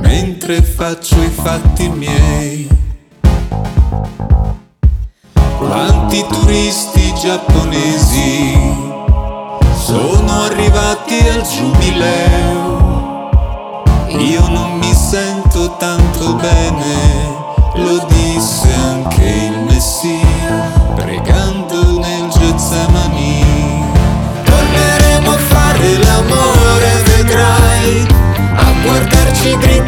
mentre faccio i fatti miei. Quanti turisti giapponesi sono arrivati al giubileo. Io non mi sento tanto bene, lo disse anche il Messia, pregando nel Getsemani. Torneremo a fare l'amore, vedrai, a guardarci dritti